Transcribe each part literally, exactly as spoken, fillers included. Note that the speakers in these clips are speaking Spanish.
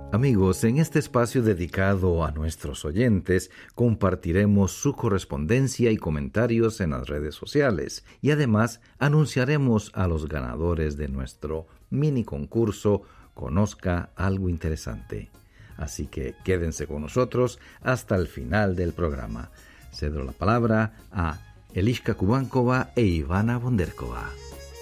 Amigos, en este espacio dedicado a nuestros oyentes, compartiremos su correspondencia y comentarios en las redes sociales y además anunciaremos a los ganadores de nuestro mini concurso Conozca algo interesante. Así que quédense con nosotros hasta el final del programa. Cedo la palabra a Eliška Kubankova e Ivana Bonderkova.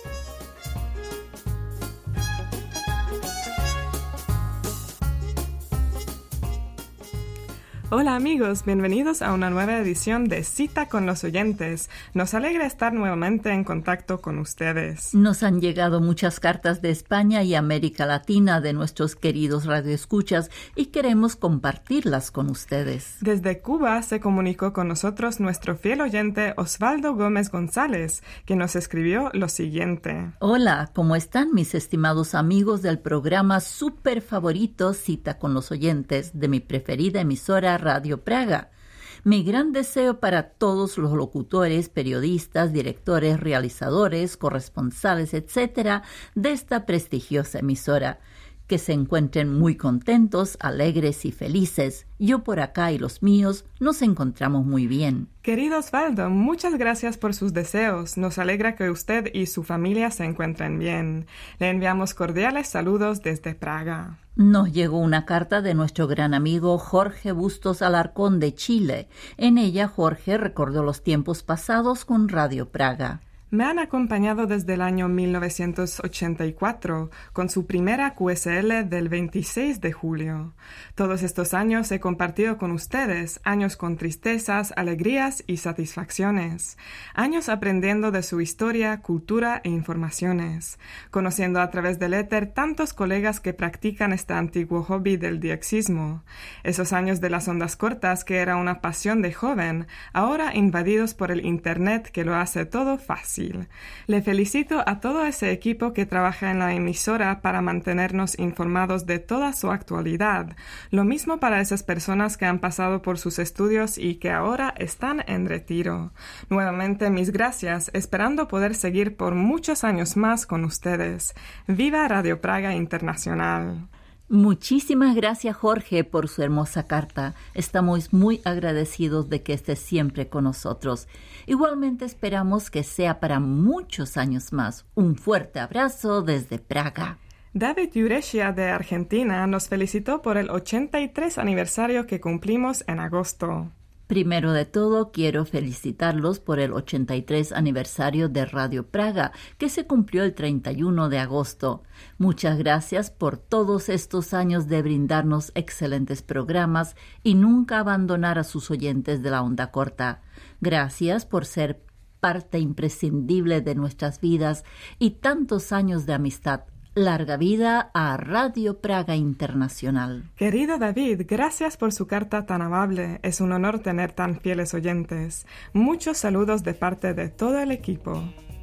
Hola amigos, bienvenidos a una nueva edición de Cita con los Oyentes. Nos alegra estar nuevamente en contacto con ustedes. Nos han llegado muchas cartas de España y América Latina de nuestros queridos radioescuchas y queremos compartirlas con ustedes. Desde Cuba se comunicó con nosotros nuestro fiel oyente Osvaldo Gómez González, que nos escribió lo siguiente. Hola, ¿cómo están mis estimados amigos del programa súper favorito Cita con los Oyentes de mi preferida emisora Radio Praga? Mi gran deseo para todos los locutores, periodistas, directores, realizadores, corresponsales, etcétera, de esta prestigiosa emisora, que se encuentren muy contentos, alegres y felices. Yo por acá y los míos nos encontramos muy bien. Querido Osvaldo, muchas gracias por sus deseos. Nos alegra que usted y su familia se encuentren bien. Le enviamos cordiales saludos desde Praga. Nos llegó una carta de nuestro gran amigo Jorge Bustos Alarcón de Chile. En ella, Jorge recordó los tiempos pasados con Radio Praga. Me han acompañado desde el año mil novecientos ochenta y cuatro, con su primera Q S L del veintiséis de julio. Todos estos años he compartido con ustedes, años con tristezas, alegrías y satisfacciones, años aprendiendo de su historia, cultura e informaciones, conociendo a través del éter tantos colegas que practican este antiguo hobby del diexismo. Esos años de las ondas cortas, que era una pasión de joven, ahora invadidos por el Internet que lo hace todo fácil. Le felicito a todo ese equipo que trabaja en la emisora para mantenernos informados de toda su actualidad. Lo mismo para esas personas que han pasado por sus estudios y que ahora están en retiro. Nuevamente mis gracias, esperando poder seguir por muchos años más con ustedes. ¡Viva Radio Praga Internacional! Muchísimas gracias, Jorge, por su hermosa carta. Estamos muy agradecidos de que esté siempre con nosotros. Igualmente esperamos que sea para muchos años más. Un fuerte abrazo desde Praga. David Yuresia de Argentina nos felicitó por el ochenta y tres aniversario que cumplimos en agosto. Primero de todo, quiero felicitarlos por el ochenta y tres aniversario de Radio Praga, que se cumplió el treinta y uno de agosto. Muchas gracias por todos estos años de brindarnos excelentes programas y nunca abandonar a sus oyentes de la onda corta. Gracias por ser parte imprescindible de nuestras vidas y tantos años de amistad. Larga vida a Radio Praga Internacional. Querido David, gracias por su carta tan amable. Es un honor tener tan fieles oyentes. Muchos saludos de parte de todo el equipo.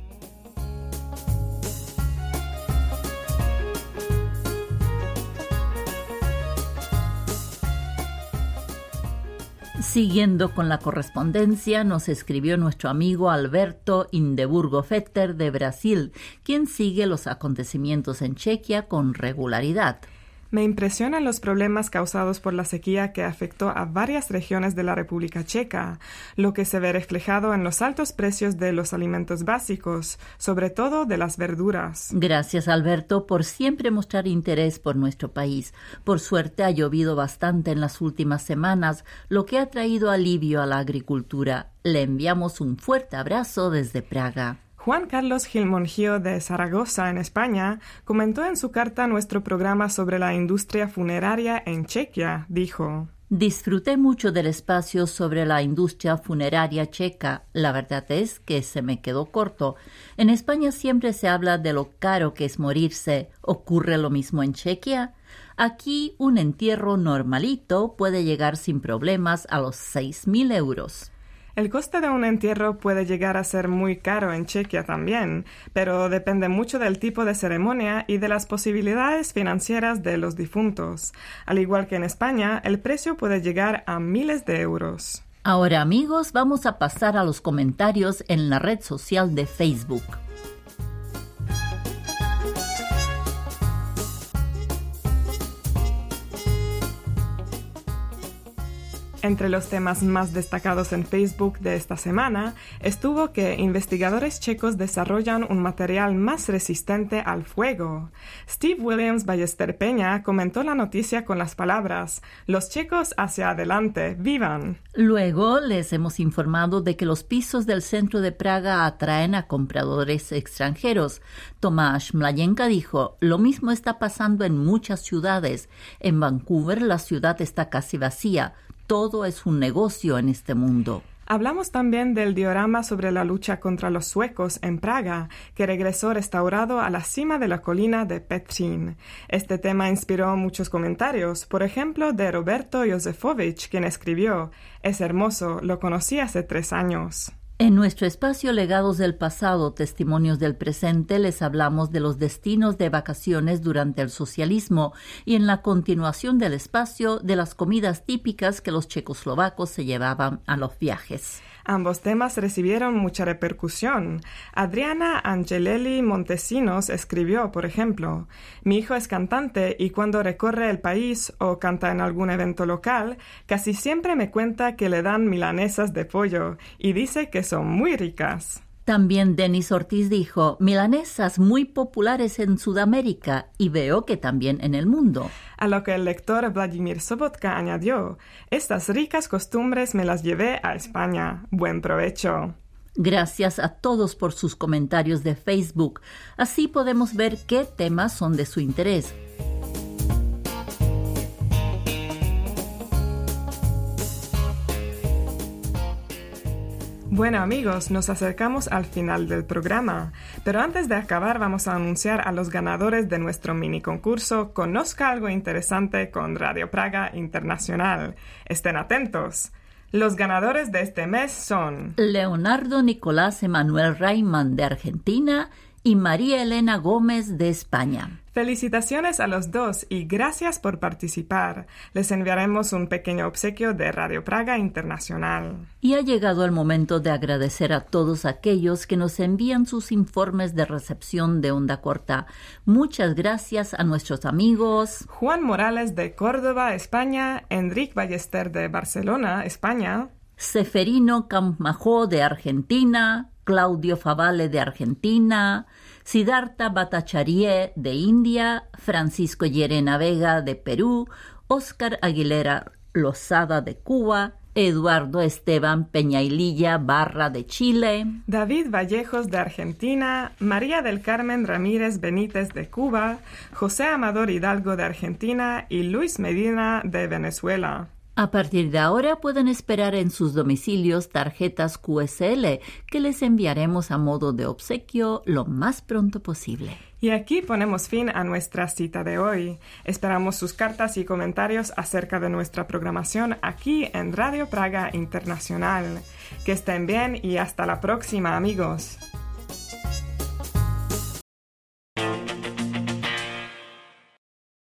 Siguiendo con la correspondencia, nos escribió nuestro amigo Alberto Indeburgo Fetter de Brasil, quien sigue los acontecimientos en Chequia con regularidad. Me impresionan los problemas causados por la sequía que afectó a varias regiones de la República Checa, lo que se ve reflejado en los altos precios de los alimentos básicos, sobre todo de las verduras. Gracias, Alberto, por siempre mostrar interés por nuestro país. Por suerte ha llovido bastante en las últimas semanas, lo que ha traído alivio a la agricultura. Le enviamos un fuerte abrazo desde Praga. Juan Carlos Gilmongío de Zaragoza, en España, comentó en su carta nuestro programa sobre la industria funeraria en Chequia. Dijo: Disfruté mucho del espacio sobre la industria funeraria checa. La verdad es que se me quedó corto. En España siempre se habla de lo caro que es morirse. ¿Ocurre lo mismo en Chequia? Aquí un entierro normalito puede llegar sin problemas a los seis mil euros. El coste de un entierro puede llegar a ser muy caro en Chequia también, pero depende mucho del tipo de ceremonia y de las posibilidades financieras de los difuntos. Al igual que en España, el precio puede llegar a miles de euros. Ahora, amigos, vamos a pasar a los comentarios en la red social de Facebook. Entre los temas más destacados en Facebook de esta semana estuvo que investigadores checos desarrollan un material más resistente al fuego. Steve Williams Ballester Peña comentó la noticia con las palabras: «Los checos hacia adelante, ¡vivan!». Luego les hemos informado de que los pisos del centro de Praga atraen a compradores extranjeros. Tomáš Mladěnka dijo: «Lo mismo está pasando en muchas ciudades. En Vancouver la ciudad está casi vacía. Todo es un negocio en este mundo». Hablamos también del diorama sobre la lucha contra los suecos en Praga, que regresó restaurado a la cima de la colina de Petřín. Este tema inspiró muchos comentarios, por ejemplo de Roberto Josefovich, quien escribió: «Es hermoso, lo conocí hace tres años». En nuestro espacio Legados del Pasado, Testimonios del Presente, les hablamos de los destinos de vacaciones durante el socialismo y en la continuación del espacio de las comidas típicas que los checoslovacos se llevaban a los viajes. Ambos temas recibieron mucha repercusión. Adriana Angelelli Montesinos escribió, por ejemplo: «Mi hijo es cantante y cuando recorre el país o canta en algún evento local, casi siempre me cuenta que le dan milanesas de pollo y dice que son muy ricas». También Denis Ortiz dijo: «Milanesas muy populares en Sudamérica y veo que también en el mundo». A lo que el lector Vladimir Sobotka añadió: «Estas ricas costumbres me las llevé a España. Buen provecho». Gracias a todos por sus comentarios de Facebook. Así podemos ver qué temas son de su interés. Bueno amigos, nos acercamos al final del programa, pero antes de acabar vamos a anunciar a los ganadores de nuestro mini concurso Conozca algo interesante con Radio Praga Internacional. Estén atentos. Los ganadores de este mes son Leonardo Nicolás Emanuel Rayman de Argentina y María Elena Gómez de España. Felicitaciones a los dos y gracias por participar. Les enviaremos un pequeño obsequio de Radio Praga Internacional. Y ha llegado el momento de agradecer a todos aquellos que nos envían sus informes de recepción de onda corta. Muchas gracias a nuestros amigos Juan Morales de Córdoba, España, Enrique Ballester de Barcelona, España, Seferino Campmajó de Argentina, Claudio Favale de Argentina, Siddhartha Bhattacharya de India, Francisco Llerena Vega de Perú, Óscar Aguilera Lozada de Cuba, Eduardo Esteban Peñaililla Barra de Chile, David Vallejos de Argentina, María del Carmen Ramírez Benítez de Cuba, José Amador Hidalgo de Argentina y Luis Medina de Venezuela. A partir de ahora pueden esperar en sus domicilios tarjetas Q S L que les enviaremos a modo de obsequio lo más pronto posible. Y aquí ponemos fin a nuestra cita de hoy. Esperamos sus cartas y comentarios acerca de nuestra programación aquí en Radio Praga Internacional. Que estén bien y hasta la próxima, amigos.